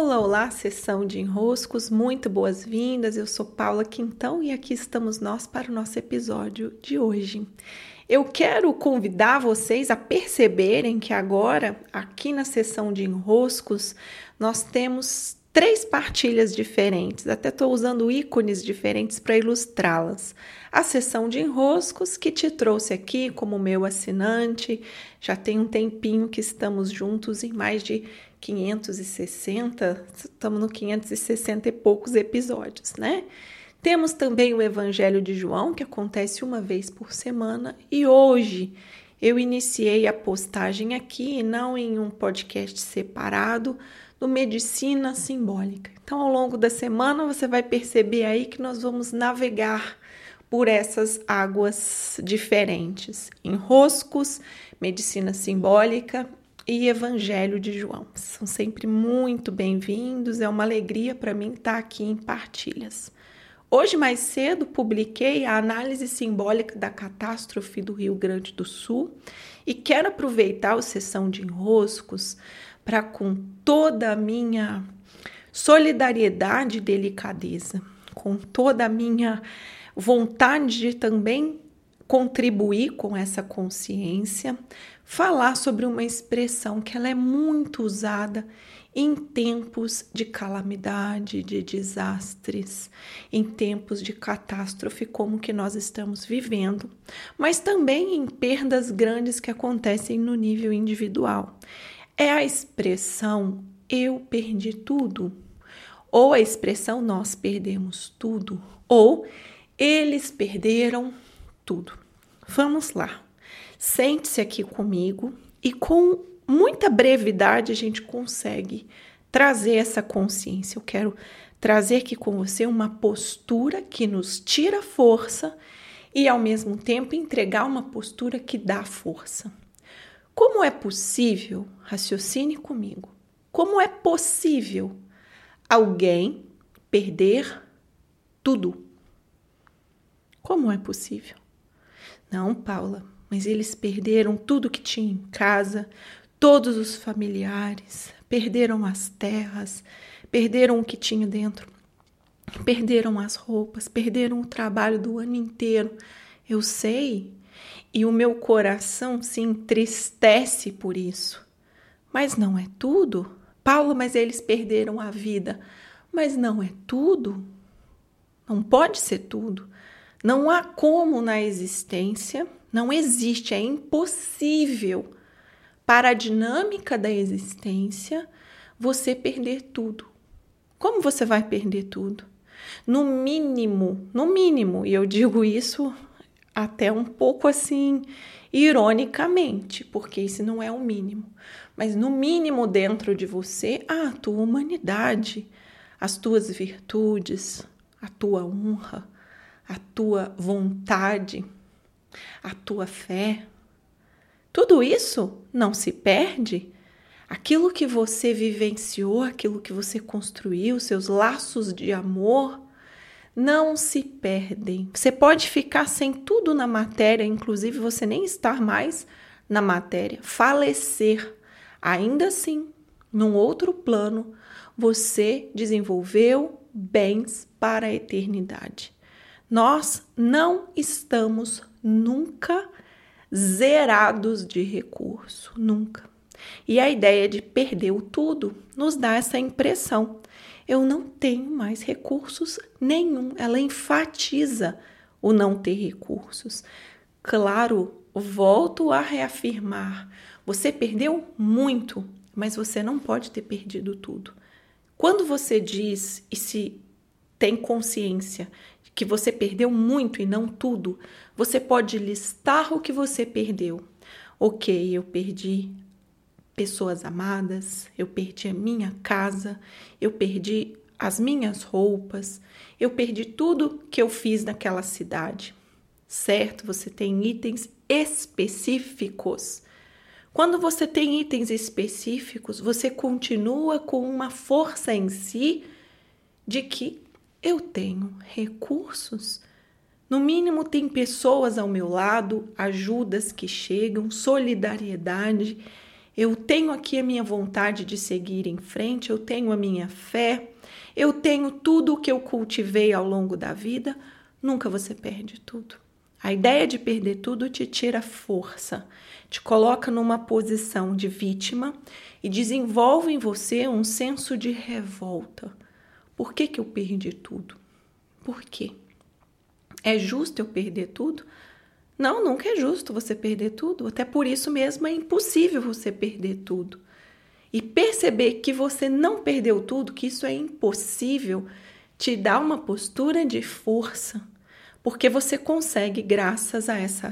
Olá, olá, sessão de enroscos, muito boas-vindas. Eu sou Paula Quintão e aqui estamos nós para o nosso episódio de hoje. Eu quero convidar vocês a perceberem que agora, aqui na sessão de enroscos, nós temos 3 partilhas diferentes. Até estou usando ícones diferentes para ilustrá-las. A sessão de enroscos que te trouxe aqui como meu assinante. Já tem um tempinho que estamos juntos em mais de 560, estamos no 560 e poucos episódios, né? Temos também o Evangelho de João, que acontece uma vez por semana, e hoje eu iniciei a postagem aqui, não em um podcast separado, do Medicina Simbólica. Então, ao longo da semana, você vai perceber aí que nós vamos navegar por essas águas diferentes. Enroscos, Medicina Simbólica e Evangelho de João. São sempre muito bem-vindos, é uma alegria para mim estar aqui em partilhas. Hoje, mais cedo, publiquei a análise simbólica da catástrofe do Rio Grande do Sul e quero aproveitar a sessão de enroscos para, com toda a minha solidariedade e delicadeza, com toda a minha vontade de também contribuir com essa consciência, falar sobre uma expressão que ela é muito usada em tempos de calamidade, de desastres, em tempos de catástrofe como que nós estamos vivendo, mas também em perdas grandes que acontecem no nível individual. É a expressão eu perdi tudo, ou a expressão nós perdemos tudo, ou eles perderam tudo. Vamos lá. Sente-se aqui comigo e com muita brevidade a gente consegue trazer essa consciência. Eu quero trazer aqui com você uma postura que nos tira força e ao mesmo tempo entregar uma postura que dá força. Como é possível, raciocine comigo, como é possível alguém perder tudo? Como é possível? Não, Paula, mas eles perderam tudo que tinha em casa, todos os familiares, perderam as terras, perderam o que tinha dentro, perderam as roupas, perderam o trabalho do ano inteiro. Eu sei, e o meu coração se entristece por isso. Mas não é tudo? Paula, mas eles perderam a vida. Mas não é tudo? Não pode ser tudo. Não há como na existência, não existe, é impossível para a dinâmica da existência você perder tudo. Como você vai perder tudo? No mínimo, e eu digo isso até um pouco assim, ironicamente, porque isso não é o mínimo, mas no mínimo dentro de você, a tua humanidade, as tuas virtudes, a tua honra, a tua vontade, a tua fé. Tudo isso não se perde. Aquilo que você vivenciou, aquilo que você construiu, seus laços de amor, não se perdem. Você pode ficar sem tudo na matéria, inclusive você nem estar mais na matéria, falecer. Ainda assim, num outro plano, você desenvolveu bens para a eternidade. Nós não estamos nunca zerados de recurso, nunca. E a ideia de perder o tudo nos dá essa impressão. Eu não tenho mais recursos nenhum. Ela enfatiza o não ter recursos. Claro, volto a reafirmar. Você perdeu muito, mas você não pode ter perdido tudo. Quando você diz e se tem consciência que você perdeu muito e não tudo, você pode listar o que você perdeu. Ok, eu perdi pessoas amadas, eu perdi a minha casa, eu perdi as minhas roupas, eu perdi tudo que eu fiz naquela cidade. Certo? Você tem itens específicos. Quando você tem itens específicos, você continua com uma força em si de que eu tenho recursos. No mínimo, tem pessoas ao meu lado, ajudas que chegam, solidariedade. eu tenho aqui a minha vontade de seguir em frente, eu tenho a minha fé, eu tenho tudo o que eu cultivei ao longo da vida, nunca você perde tudo. A ideia de perder tudo te tira força, te coloca numa posição de vítima e desenvolve em você um senso de revolta. Por que eu perdi tudo? Por quê? É justo eu perder tudo? Não, nunca é justo você perder tudo. Até por isso mesmo é impossível você perder tudo. E perceber que você não perdeu tudo, que isso é impossível, te dá uma postura de força. Porque você consegue, graças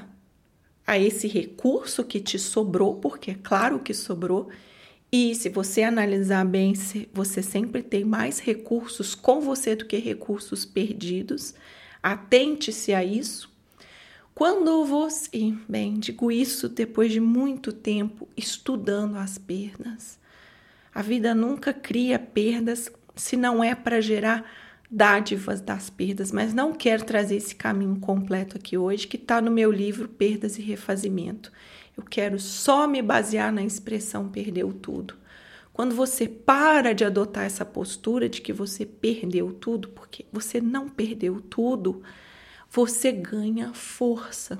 a esse recurso que te sobrou, porque é claro que sobrou, e se você analisar bem, você sempre tem mais recursos com você do que recursos perdidos. Atente-se a isso. Quando você, digo isso depois de muito tempo estudando as perdas. A vida nunca cria perdas se não é para gerar dádivas das perdas, mas não quero trazer esse caminho completo aqui hoje, que está no meu livro Perdas e Refazimento. Eu quero só me basear na expressão perdeu tudo. Quando você para de adotar essa postura de que você perdeu tudo, porque você não perdeu tudo, você ganha força.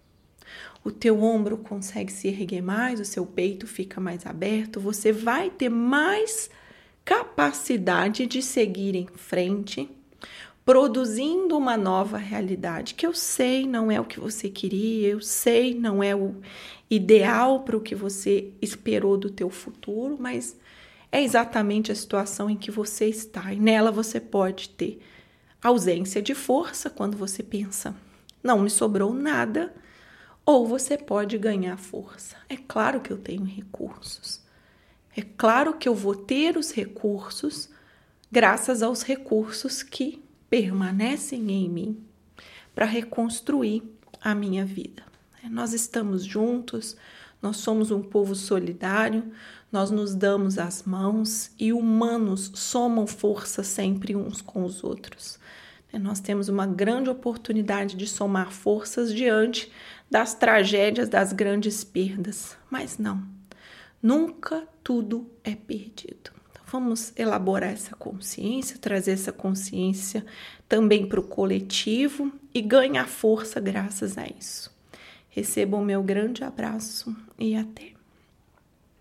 O teu ombro consegue se erguer mais, o seu peito fica mais aberto, você vai ter mais capacidade de seguir em frente, produzindo uma nova realidade, que eu sei não é o que você queria, eu sei não é o ideal para o que você esperou do teu futuro, mas é exatamente a situação em que você está, e nela você pode ter ausência de força quando você pensa, não me sobrou nada, ou você pode ganhar força. É claro que eu tenho recursos. É claro que eu vou ter os recursos graças aos recursos que permanecem em mim para reconstruir a minha vida. Nós estamos juntos, nós somos um povo solidário, nós nos damos as mãos e humanos somam força sempre uns com os outros. Nós temos uma grande oportunidade de somar forças diante das tragédias, das grandes perdas. Mas não, nunca tudo é perdido. Então, vamos elaborar essa consciência, trazer essa consciência também para o coletivo e ganhar força graças a isso. Recebam o meu grande abraço e até.